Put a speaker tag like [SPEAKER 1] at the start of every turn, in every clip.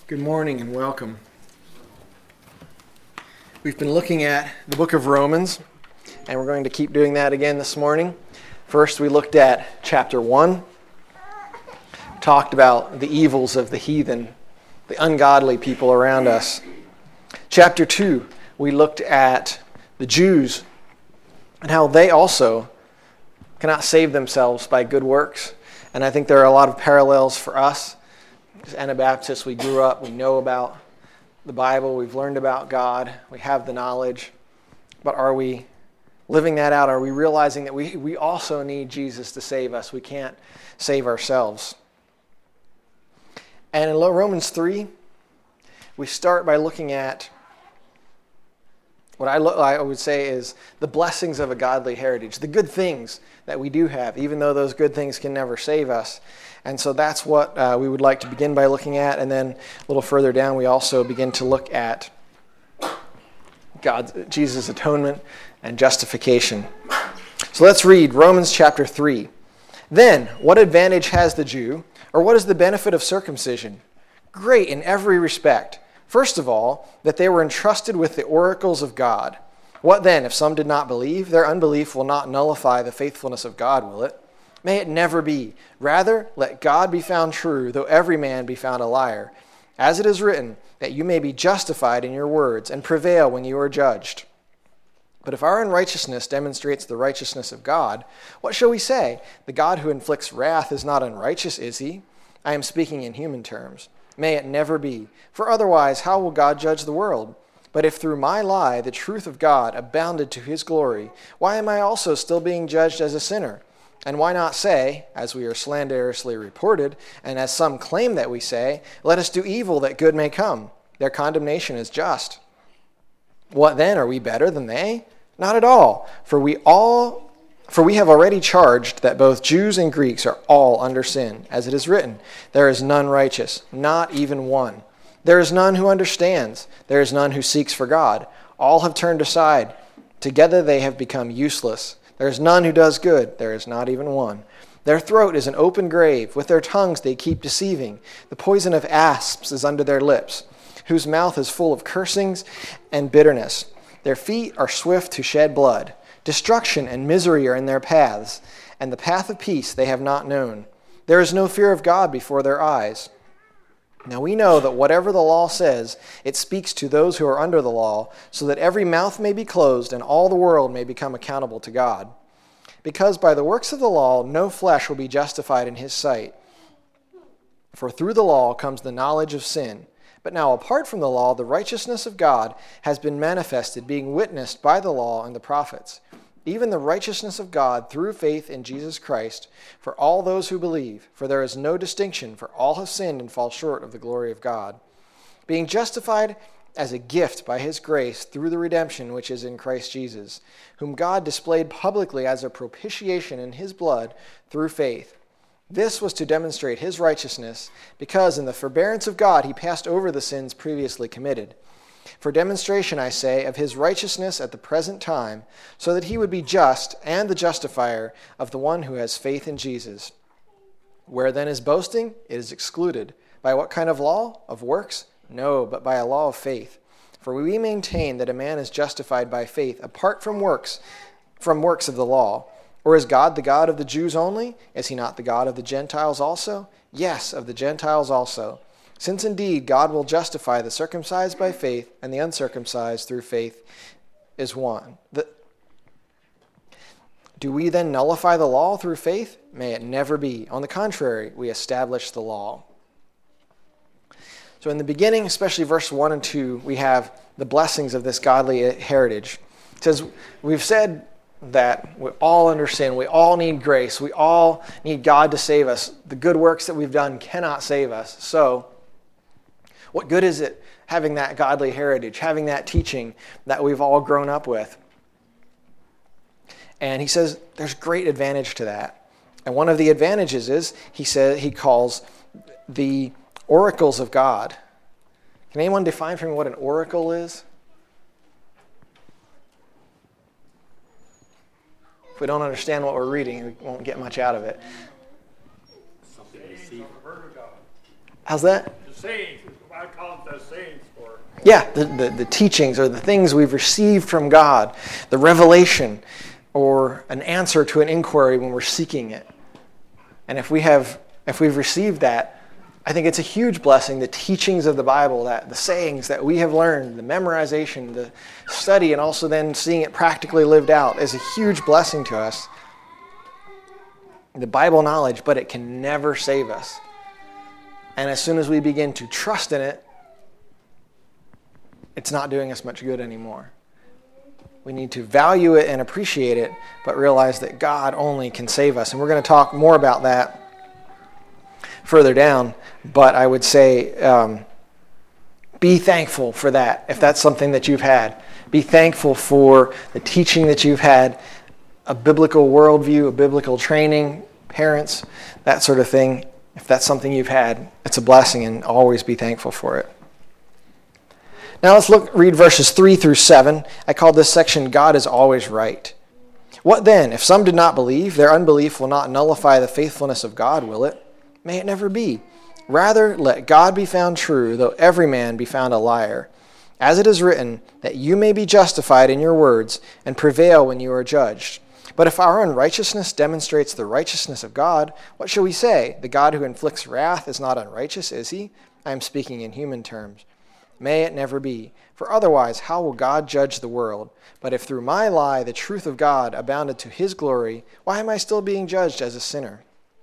[SPEAKER 1] Good morning and welcome. We've been looking at the book of Romans, and we're going to keep doing that again this morning. First, we looked at chapter 1, talked about the evils of the heathen, the ungodly people around us. Chapter 2, we looked at the Jews and how they also cannot save themselves by good works. And I think there are a lot of parallels for us. As Anabaptists, we grew up, we know about the Bible, we've learned about God, we have the knowledge. But are we living that out? Are we realizing that we also need Jesus to save us? We can't save ourselves. And in Romans 3, we start by looking at what I would say is the blessings of a godly heritage, the good things that we do have, even though those good things can never save us. And so that's what we would like to begin by looking at. And then a little further down, we also begin to look at Jesus' atonement and justification. So let's read Romans chapter 3. Then, what advantage has the Jew, or what is the benefit of circumcision? Great in every respect. First of all, that they were entrusted with the oracles of God. What then, if some did not believe? Their unbelief will not nullify the faithfulness of God, will it? May it never be. Rather, let God be found true, though every man be found a liar. As it is written, that you may be justified in your words, and prevail when you are judged. But if our unrighteousness demonstrates the righteousness of God, what shall we say? The God who inflicts wrath is not unrighteous, is he? I am speaking in human terms. May it never be. For otherwise, how will God judge the world? But if through my lie the truth of God abounded to his glory, why am I also still being judged as a sinner? And why not say, as we are slanderously reported, and as some claim that we say, let us do evil that good may come? Their condemnation is just. What then, are we better than they? Not at all. For we have already charged that both Jews and Greeks are all under sin. As it is written, there is none righteous, not even one. There is none who understands. There is none who seeks for God. All have turned aside. Together they have become useless. There is none who does good. There is not even one. Their throat is an open grave. With their tongues they keep deceiving. The poison of asps is under their lips, whose mouth is full of cursings and bitterness. Their feet are swift to shed blood. Destruction and misery are in their paths, and the path of peace they have not known. There is no fear of God before their eyes. Now we know that whatever the law says, it speaks to those who are under the law, so that every mouth may be closed and all the world may become accountable to God. Because by the works of the law, no flesh will be justified in his sight. For through the law comes the knowledge of sin. But now apart from the law, the righteousness of God has been manifested, being witnessed by the law and the prophets, even the righteousness of God through faith in Jesus Christ, for all those who believe. For there is no distinction, for all have sinned and fall short of the glory of God, being justified as a gift by his grace through the redemption which is in Christ Jesus, whom God displayed publicly as a propitiation in his blood through faith. This was to demonstrate his righteousness, because in the forbearance of God he passed over the sins previously committed. For demonstration, I say, of his righteousness at the present time, so that he would be just and the justifier of the one who has faith in Jesus. Where then is boasting? It is excluded. By what kind of law? Of works? No, but by a law of faith. For we maintain that a man is justified by faith apart from works of the law. Or is God the God of the Jews only? Is he not the God of the Gentiles also? Yes, of the Gentiles also. Since indeed God will justify the circumcised by faith, and the uncircumcised through faith is one. Do we then nullify the law through faith? May it never be. On the contrary, we establish the law. So in the beginning, especially verse 1 and 2, we have the blessings of this godly heritage. It says, we've said that we're all under sin. We all need grace. We all need God to save us. The good works that we've done cannot save us. So what good is it having that godly heritage, having that teaching that we've all grown up with? And he says there's great advantage to that. And one of the advantages is, he calls the oracles of God. Can anyone define for me what an oracle is? If we don't understand what we're reading, we won't get much out of it.
[SPEAKER 2] Something to see.
[SPEAKER 1] How's that?
[SPEAKER 2] To say I call it the sayings for.
[SPEAKER 1] Yeah, the teachings or the things we've received from God, the revelation or an answer to an inquiry when we're seeking it. And if we've received that, I think it's a huge blessing, the teachings of the Bible, that the sayings that we have learned, the memorization, the study, and also then seeing it practically lived out is a huge blessing to us. The Bible knowledge, but it can never save us. And as soon as we begin to trust in it, it's not doing us much good anymore. We need to value it and appreciate it, but realize that God only can save us. And we're going to talk more about that further down, but I would say be thankful for that if that's something that you've had. Be thankful for the teaching that you've had, a biblical worldview, a biblical training, parents, that sort of thing. If that's something you've had, it's a blessing, and always be thankful for it. Now let's read verses 3 through 7. I call this section, God is always right. What then? If some did not believe, their unbelief will not nullify the faithfulness of God, will it? May it never be. Rather, let God be found true, though every man be found a liar. As it is written, that you may be justified in your words, and prevail when you are judged. But if our unrighteousness demonstrates the righteousness of God, what shall we say? The God who inflicts wrath is not unrighteous, is he? I am speaking in human terms. May it never be. For otherwise, how will God judge the world? But if through my lie the truth of God abounded to his glory, why am I still being judged as a sinner?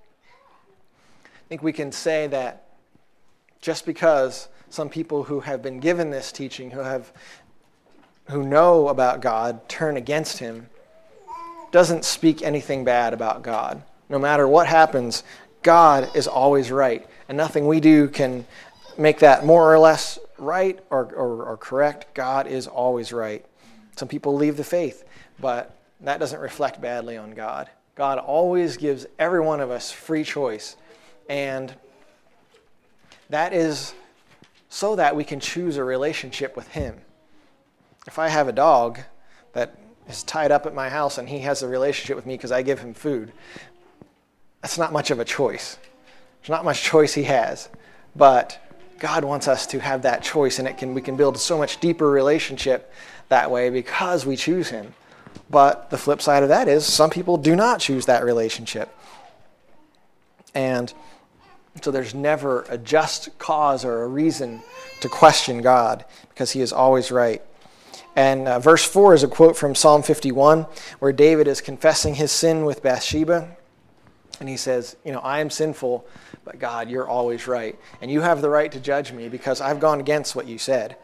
[SPEAKER 1] I think we can say that just because some people who have been given this teaching, who know about God, turn against him, doesn't speak anything bad about God. No matter what happens, God is always right, and nothing we do can make that more or less right or correct. God is always right. Some people leave the faith, but that doesn't reflect badly on God. God always gives every one of us free choice, and that is so that we can choose a relationship with him. If I have a dog that is tied up at my house and he has a relationship with me because I give him food, that's not much of a choice. There's not much choice he has. But God wants us to have that choice, and we can build so much deeper relationship that way because we choose him. But the flip side of that is some people do not choose that relationship. And so there's never a just cause or a reason to question God because he is always right. And verse 4 is a quote from Psalm 51 where David is confessing his sin with Bathsheba. And he says, I am sinful, but God, you're always right. And you have the right to judge me because I've gone against what you said.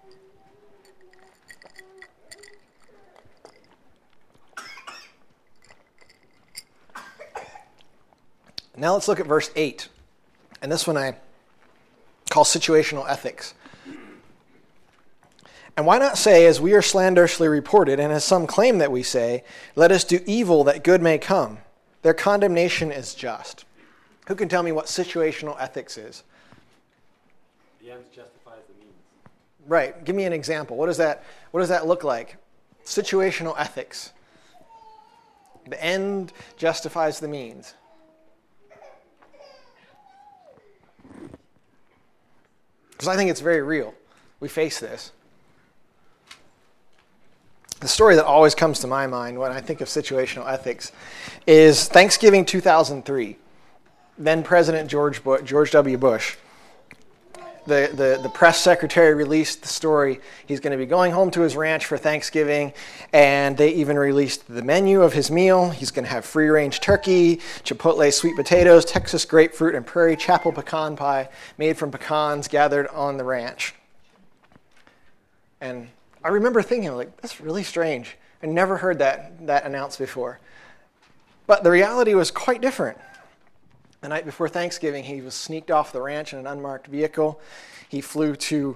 [SPEAKER 1] Now let's look at verse 8. And this one I call situational ethics. And why not say, as we are slanderously reported, and as some claim that we say, let us do evil that good may come. Their condemnation is just. Who can tell me what situational ethics is?
[SPEAKER 2] The end justifies the means.
[SPEAKER 1] Right. Give me an example. What does that look like? Situational ethics. The end justifies the means. Because I think it's very real. We face this. The story that always comes to my mind when I think of situational ethics is Thanksgiving 2003. Then President George W. Bush. The press secretary released the story. He's going to be going home to his ranch for Thanksgiving, and they even released the menu of his meal. He's going to have free-range turkey, Chipotle sweet potatoes, Texas grapefruit, and Prairie Chapel pecan pie made from pecans gathered on the ranch. And I remember thinking, that's really strange. I never heard that announced before. But the reality was quite different. The night before Thanksgiving, he was sneaked off the ranch in an unmarked vehicle. He flew to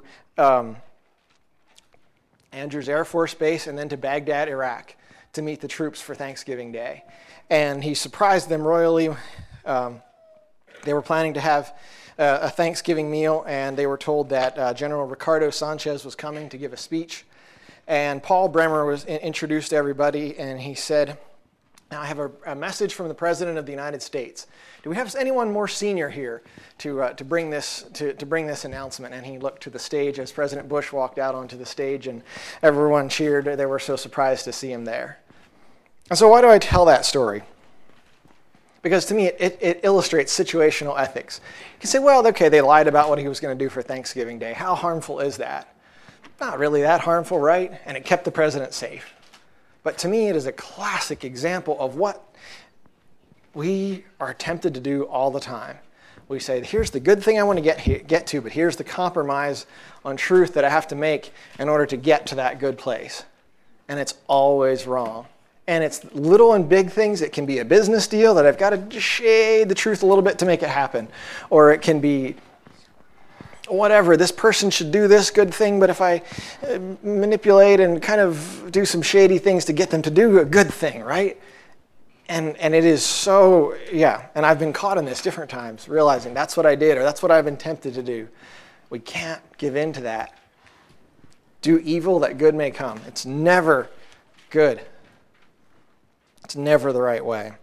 [SPEAKER 1] Andrews Air Force Base and then to Baghdad, Iraq, to meet the troops for Thanksgiving Day. And he surprised them royally. They were planning to have a Thanksgiving meal, and they were told that General Ricardo Sanchez was coming to give a speech. And Paul Bremer was introduced to everybody, and he said, Now, I have a message from the President of the United States. Do we have anyone more senior here to bring this announcement? And he looked to the stage as President Bush walked out onto the stage, and everyone cheered. They were so surprised to see him there. And so why do I tell that story? Because to me, it illustrates situational ethics. You can say, well, okay, they lied about what he was going to do for Thanksgiving Day. How harmful is that? Not really that harmful, right? And it kept the president safe. But to me, it is a classic example of what we are tempted to do all the time. We say, here's the good thing I want to get to, but here's the compromise on truth that I have to make in order to get to that good place. And it's always wrong. And it's little and big things. It can be a business deal that I've got to shade the truth a little bit to make it happen. Or it can be whatever, this person should do this good thing, but if I manipulate and kind of do some shady things to get them to do a good thing, right? And it is so, and I've been caught in this different times, realizing that's what I did or that's what I've been tempted to do. We can't give in to that. Do evil that good may come. It's never good. It's never the right way.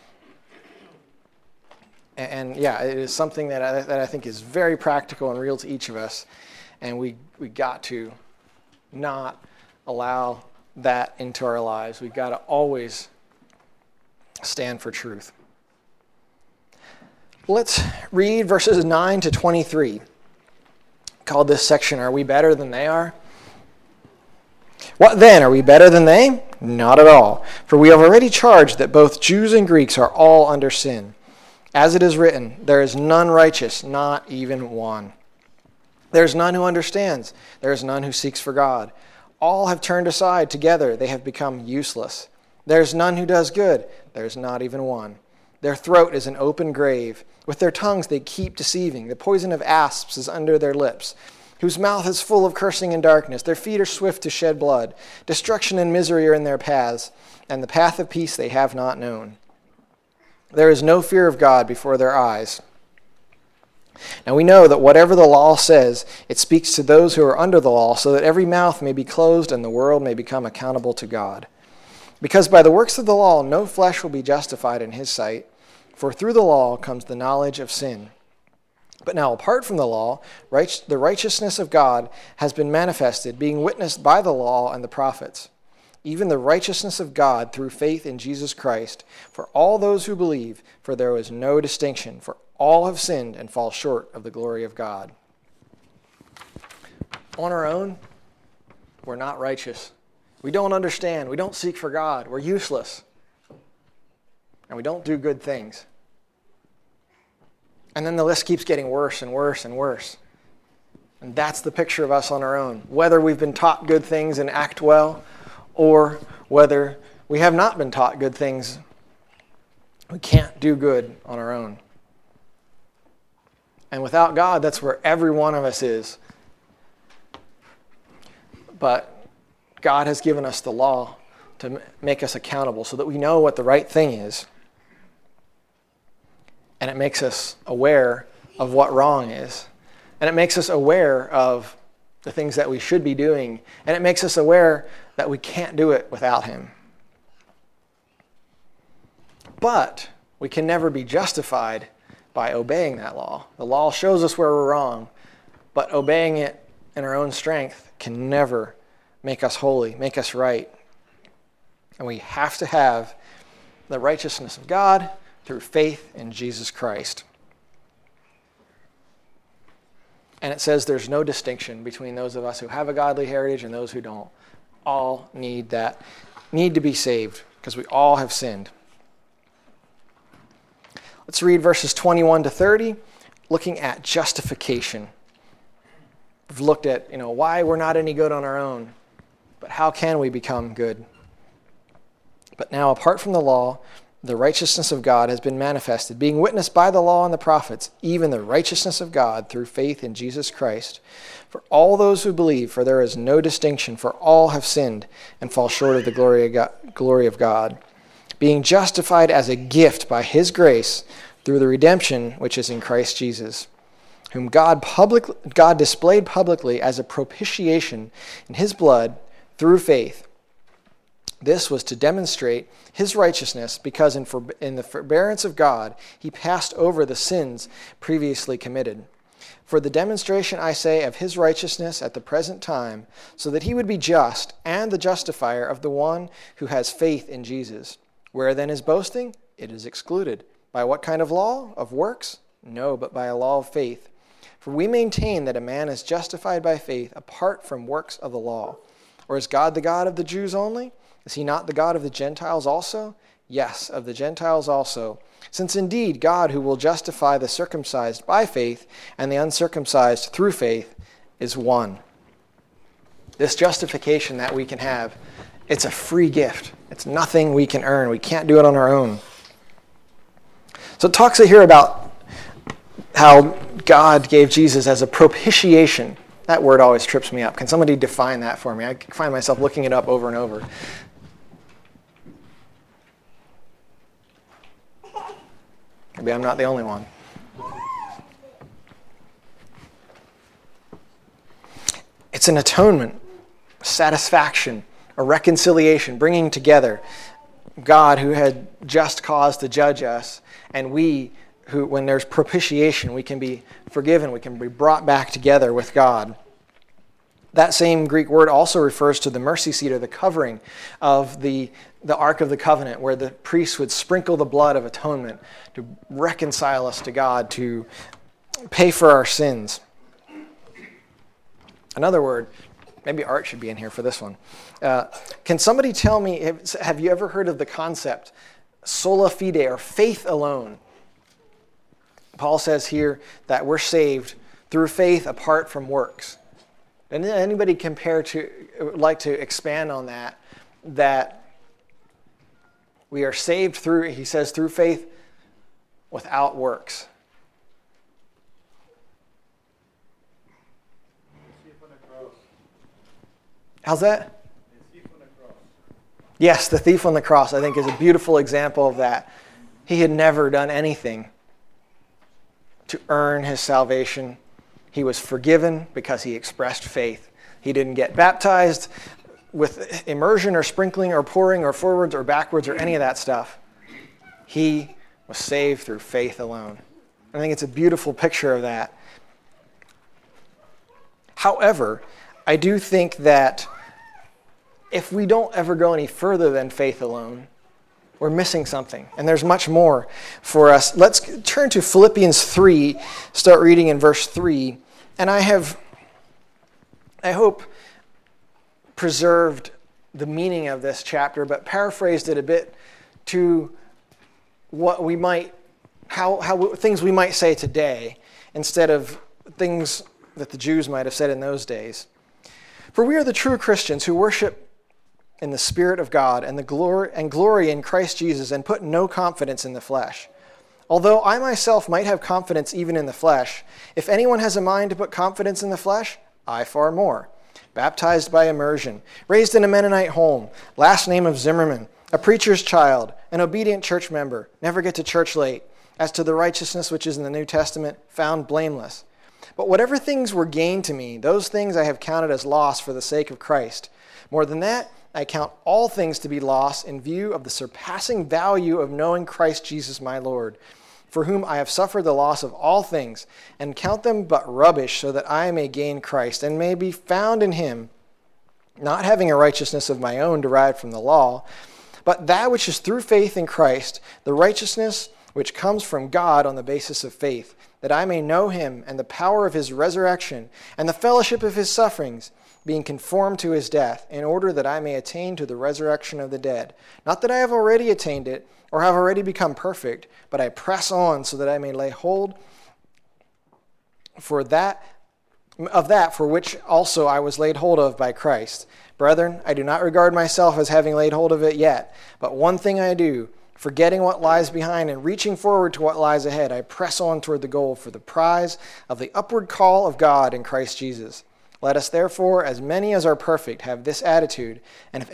[SPEAKER 1] And it is something that I think is very practical and real to each of us, and we got to not allow that into our lives. We've got to always stand for truth. Let's read verses 9 to 23. Called this section, Are We Better Than They Are? What then? Are we better than they? Not at all. For we have already charged that both Jews and Greeks are all under sin. As it is written, there is none righteous, not even one. There is none who understands. There is none who seeks for God. All have turned aside together. They have become useless. There is none who does good. There is not even one. Their throat is an open grave. With their tongues they keep deceiving. The poison of asps is under their lips, whose mouth is full of cursing and darkness. Their feet are swift to shed blood. Destruction and misery are in their paths, and the path of peace they have not known. There is no fear of God before their eyes. Now we know that whatever the law says, it speaks to those who are under the law, so that every mouth may be closed and the world may become accountable to God. Because by the works of the law, no flesh will be justified in his sight, for through the law comes the knowledge of sin. But now, apart from the law, the righteousness of God has been manifested, being witnessed by the law and the prophets, even the righteousness of God through faith in Jesus Christ, for all those who believe, for there is no distinction, for all have sinned and fall short of the glory of God. On our own, we're not righteous. We don't understand. We don't seek for God. We're useless. And we don't do good things. And then the list keeps getting worse and worse and worse. And that's the picture of us on our own. Whether we've been taught good things and act well, or whether we have not been taught good things, we can't do good on our own. And without God, that's where every one of us is. But God has given us the law to make us accountable so that we know what the right thing is. And it makes us aware of what wrong is. And it makes us aware of the things that we should be doing. And it makes us aware that we can't do it without him. But we can never be justified by obeying that law. The law shows us where we're wrong, but obeying it in our own strength can never make us holy, make us right. And we have to have the righteousness of God through faith in Jesus Christ. And it says there's no distinction between those of us who have a godly heritage and those who don't. All need to be saved because we all have sinned. Let's read verses 21 to 30, looking at justification. We've looked at, why we're not any good on our own, but how can we become good? But now, apart from the law, the righteousness of God has been manifested, being witnessed by the law and the prophets, even the righteousness of God through faith in Jesus Christ. For all those who believe, for there is no distinction, for all have sinned and fall short of the glory of God, being justified as a gift by his grace through the redemption which is in Christ Jesus, whom God displayed publicly as a propitiation in his blood through faith, This was to demonstrate his righteousness, because in the forbearance of God he passed over the sins previously committed. For the demonstration, I say, of his righteousness at the present time, so that he would be just and the justifier of the one who has faith in Jesus. Where then is boasting? It is excluded. By what kind of law? Of works? No, but by a law of faith. For we maintain that a man is justified by faith apart from works of the law. Or is God the God of the Jews only? Is he not the God of the Gentiles also? Yes, of the Gentiles also. Since indeed God, who will justify the circumcised by faith and the uncircumcised through faith, is one. This justification that we can have, it's a free gift. It's nothing we can earn. We can't do it on our own. So it talks here about how God gave Jesus as a propitiation. That word always trips me up. Can somebody define that for me? I find myself looking it up over and over. Maybe I'm not the only one. It's an atonement, satisfaction, a reconciliation, bringing together God, who had just cause to judge us, and we, who, when there's propitiation, we can be forgiven, we can be brought back together with God. That same Greek word also refers to the mercy seat, or the covering of the Ark of the Covenant, where the priest would sprinkle the blood of atonement to reconcile us to God, to pay for our sins. Another word, maybe Art should be in here for this one. Can somebody tell me, have you ever heard of the concept sola fide, or faith alone? Paul says here that we're saved through faith apart from works. And anybody like to expand on that we are saved through, he says, through faith without works. How's that? The thief on the cross. Yes, the thief on the cross, I think, is a beautiful example of that. He had never done anything to earn his salvation. He was forgiven because he expressed faith. He didn't get baptized with immersion or sprinkling or pouring or forwards or backwards or any of that stuff. He was saved through faith alone. I think it's a beautiful picture of that. However, I do think that if we don't ever go any further than faith alone, we're missing something. And there's much more for us. Let's turn to Philippians 3, start reading in verse 3. And I hope, preserved the meaning of this chapter, but paraphrased it a bit to what we might, how things we might say today, instead of things that the Jews might have said in those days. For we are the true Christians who worship in the Spirit of God and glory in Christ Jesus, and put no confidence in the flesh. Although I myself might have confidence even in the flesh, if anyone has a mind to put confidence in the flesh, I far more. Baptized by immersion, raised in a Mennonite home, last name of Zimmerman, a preacher's child, an obedient church member, never get to church late. As to the righteousness which is in the New Testament, found blameless. But whatever things were gained to me, those things I have counted as loss for the sake of Christ. More than that, I count all things to be loss in view of the surpassing value of knowing Christ Jesus my Lord, for whom I have suffered the loss of all things, and count them but rubbish, so that I may gain Christ, and may be found in him, not having a righteousness of my own derived from the law, but that which is through faith in Christ, the righteousness which comes from God on the basis of faith, that I may know him and the power of his resurrection, and the fellowship of his sufferings, being conformed to his death, in order that I may attain to the resurrection of the dead. Not that I have already attained it, or have already become perfect, but I press on so that I may lay hold of that for which also I was laid hold of by Christ. Brethren, I do not regard myself as having laid hold of it yet, but one thing I do, forgetting what lies behind and reaching forward to what lies ahead, I press on toward the goal for the prize of the upward call of God in Christ Jesus. Let us therefore, as many as are perfect, have this attitude, and if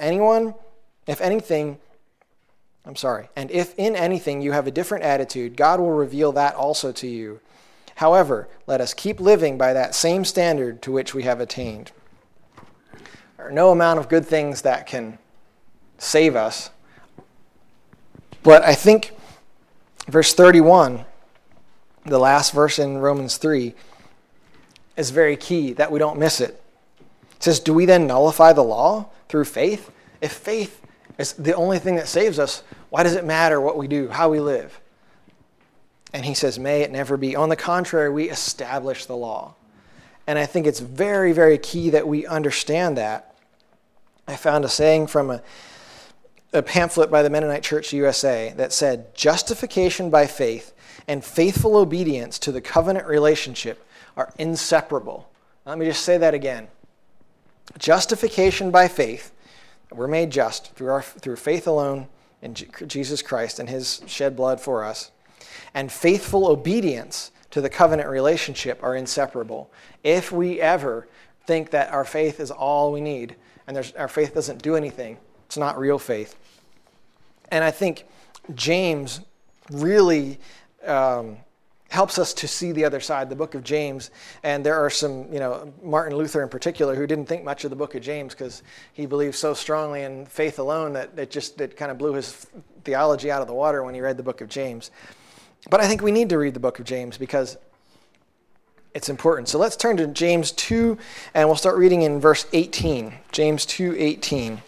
[SPEAKER 1] in anything you have a different attitude, God will reveal that also to you. However, let us keep living by that same standard to which we have attained. There are no amount of good things that can save us. But I think verse 31, the last verse in Romans 3, is very key that we don't miss it. It says, do we then nullify the law through faith? If faith is the only thing that saves us, why does it matter what we do, how we live? And he says, may it never be. On the contrary, we establish the law. And I think it's very, very key that we understand that. I found a saying from a pamphlet by the Mennonite Church USA that said, justification by faith and faithful obedience to the covenant relationship are inseparable. Let me just say that again. Justification by faith, we're made just through faith alone in Jesus Christ and his shed blood for us, and faithful obedience to the covenant relationship are inseparable. If we ever think that our faith is all we need and our faith doesn't do anything, it's not real faith. And I think James really helps us to see the other side, the book of James. And there are some, Martin Luther in particular, who didn't think much of the book of James because he believed so strongly in faith alone that it kind of blew his theology out of the water when he read the book of James. But I think we need to read the book of James because it's important. So let's turn to James 2, and we'll start reading in verse 18. James 2:18.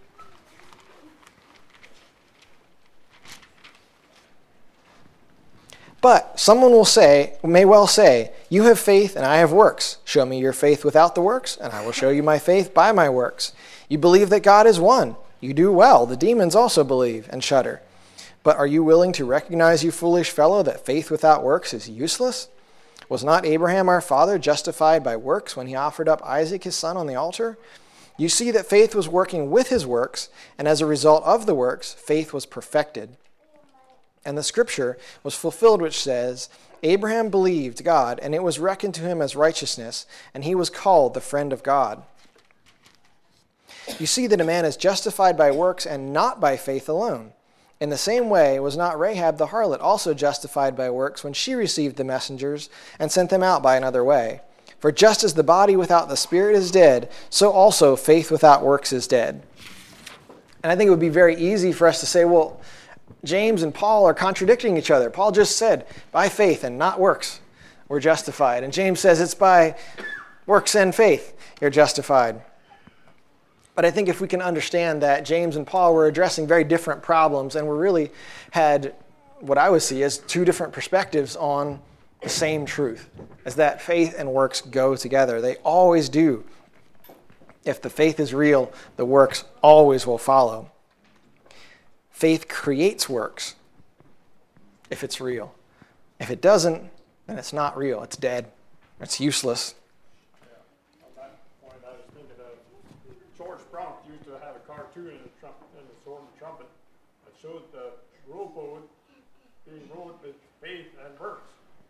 [SPEAKER 1] But someone may well say, you have faith and I have works. Show me your faith without the works, and I will show you my faith by my works. You believe that God is one. You do well. The demons also believe and shudder. But are you willing to recognize, you foolish fellow, that faith without works is useless? Was not Abraham our father justified by works when he offered up Isaac his son on the altar? You see that faith was working with his works, and as a result of the works, faith was perfected. And the scripture was fulfilled, which says, Abraham believed God, and it was reckoned to him as righteousness, and he was called the friend of God. You see that a man is justified by works and not by faith alone. In the same way, was not Rahab the harlot also justified by works when she received the messengers and sent them out by another way? For just as the body without the spirit is dead, so also faith without works is dead. And I think it would be very easy for us to say, well, James and Paul are contradicting each other. Paul just said, by faith and not works, we're justified. And James says it's by works and faith you're justified. But I think if we can understand that James and Paul were addressing very different problems and we really had what I would see as two different perspectives on the same truth, is that faith and works go together. They always do. If the faith is real, the works always will follow. Faith creates works if it's real. If it doesn't, then it's not real. It's dead. It's useless.
[SPEAKER 2] Yeah. On that point, I was thinking of George Brunk used to have a cartoon in the Sword and Trumpet that showed the rowboat being rowed with faith and works.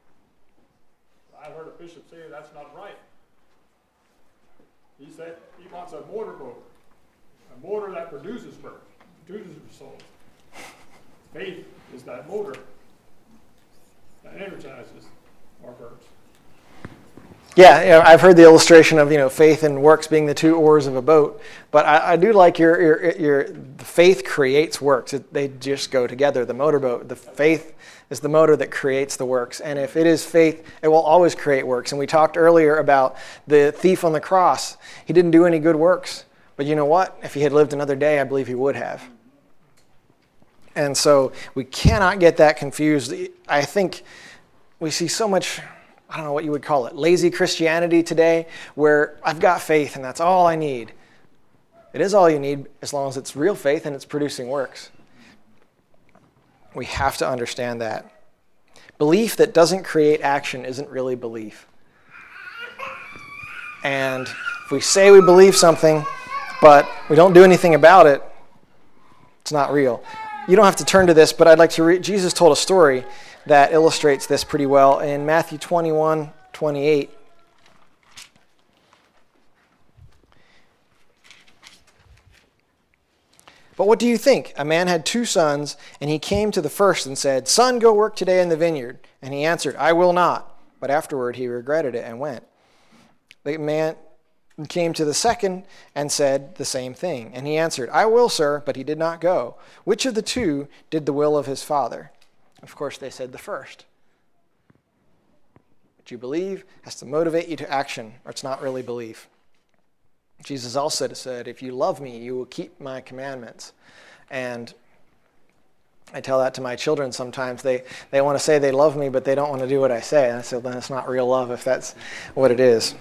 [SPEAKER 2] I heard a bishop say that's not right. He said he wants a motorboat, a motor that produces works, produces results. Faith is that motor that energizes our birds.
[SPEAKER 1] Yeah, I've heard the illustration of faith and works being the two oars of a boat, but I do like your the faith creates works. They just go together. The motorboat, the faith is the motor that creates the works, and if it is faith, it will always create works. And we talked earlier about the thief on the cross. He didn't do any good works, but you know what? If he had lived another day, I believe he would have. And so we cannot get that confused. I think we see so much, I don't know what you would call it, lazy Christianity today, where I've got faith and that's all I need. It is all you need as long as it's real faith and it's producing works. We have to understand that. Belief that doesn't create action isn't really belief. And if we say we believe something, but we don't do anything about it, it's not real. You don't have to turn to this, but I'd like to read. Jesus told a story that illustrates this pretty well in Matthew 21:28. But what do you think? A man had 2 sons, and he came to the first and said, Son, go work today in the vineyard. And he answered, I will not. But afterward he regretted it and went. The and came to the second and said the same thing. And he answered, I will, sir, but he did not go. Which of the two did the will of his father? Of course, they said the first. What you believe has to motivate you to action, or it's not really belief. Jesus also said, if you love me, you will keep my commandments. And I tell that to my children sometimes. They want to say they love me, but they don't want to do what I say. And I said, then it's not real love if that's what it is.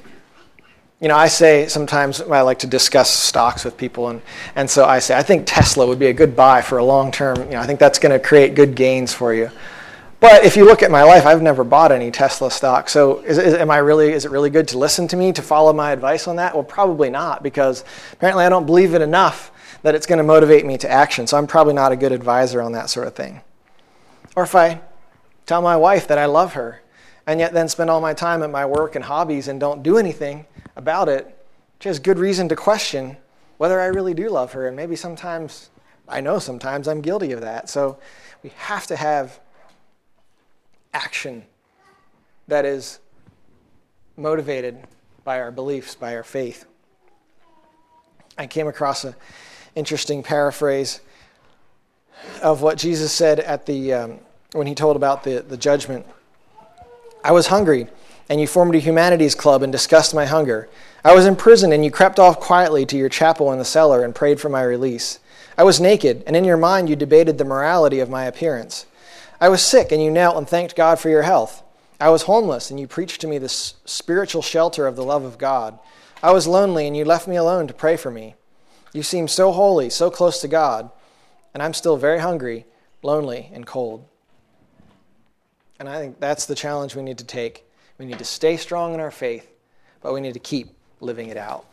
[SPEAKER 1] I say sometimes I like to discuss stocks with people, and so I say, I think Tesla would be a good buy for a long term. I think that's going to create good gains for you. But if you look at my life, I've never bought any Tesla stock. So is it really good to listen to me, to follow my advice on that? Well, probably not, because apparently I don't believe it enough that it's going to motivate me to action. So I'm probably not a good advisor on that sort of thing. Or if I tell my wife that I love her, and yet then spend all my time at my work and hobbies and don't do anything about it, she has good reason to question whether I really do love her. And maybe sometimes I'm guilty of that. So we have to have action that is motivated by our beliefs, by our faith. I came across an interesting paraphrase of what Jesus said at when he told about the judgment. I was hungry, and you formed a humanities club and discussed my hunger. I was in prison, and you crept off quietly to your chapel in the cellar and prayed for my release. I was naked, and in your mind you debated the morality of my appearance. I was sick, and you knelt and thanked God for your health. I was homeless, and you preached to me the spiritual shelter of the love of God. I was lonely, and you left me alone to pray for me. You seemed so holy, so close to God, and I'm still very hungry, lonely, and cold. And I think that's the challenge we need to take. We need to stay strong in our faith, but we need to keep living it out.